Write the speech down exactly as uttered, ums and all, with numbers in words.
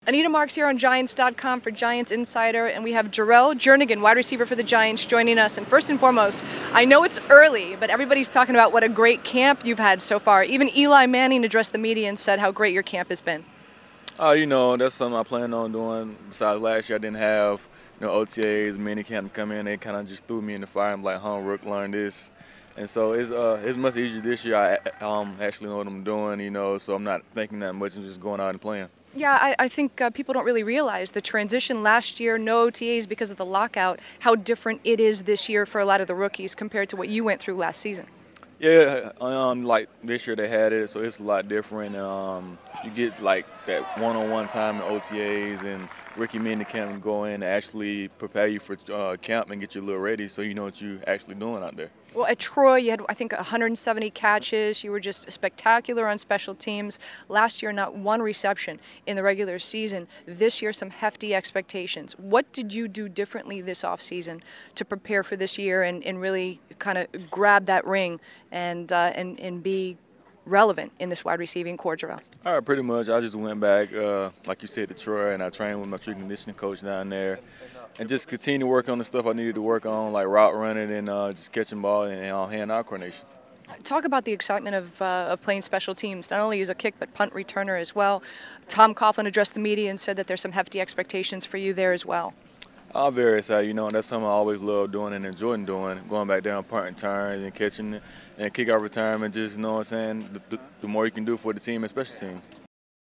Anita Marks here on Giants dot com for Giants Insider, and we have Jerrell Jernigan, wide receiver for the Giants, joining us. And first and foremost, I know it's early, but everybody's talking about what a great camp you've had so far. Even Eli Manning addressed the media and said how great your camp has been. Oh, you know, that's something I plan on doing. Besides last year, I didn't have, you know, O T As, mini camp to come in. They kind of just threw me in the fire. I'm like, huh, Rook, learn this. And so it's uh it's much easier this year. I um actually know what I'm doing, you know, so I'm not thinking that much. I'm just going out and playing. Yeah, I, I think uh, people don't really realize the transition last year, no O T As because of the lockout, how different it is this year for a lot of the rookies compared to what you went through last season. Yeah, um, like this year they had it, so it's a lot different. Um, you get like that one-on-one time in O T As, and Ricky Mini can go in and actually prepare you for uh, camp and get you a little ready, so you know what you're actually doing out there. Well, at Troy, you had, I think, one hundred seventy catches. You were just spectacular on special teams. Last year, not one reception in the regular season. This year, some hefty expectations. What did you do differently this offseason to prepare for this year and, and really kind of grab that ring and, uh, and, and be relevant in this wide receiving core, Jerrell? All right, pretty much. I just went back, uh, like you said, to Troy, and I trained with my strength and conditioning coach down there. And just continue to work on the stuff I needed to work on, like route running and uh, just catching ball and, and uh, hand-eye coordination. Talk about the excitement of, uh, of playing special teams, not only as a kick but punt returner as well. Tom Coughlin addressed the media and said that there's some hefty expectations for you there as well. I'm very excited. You know, that's something I always loved doing and enjoying doing, going back down, punting turns and catching it, and kickoff return, and just, you know what I'm saying, the, the, the more you can do for the team and special teams.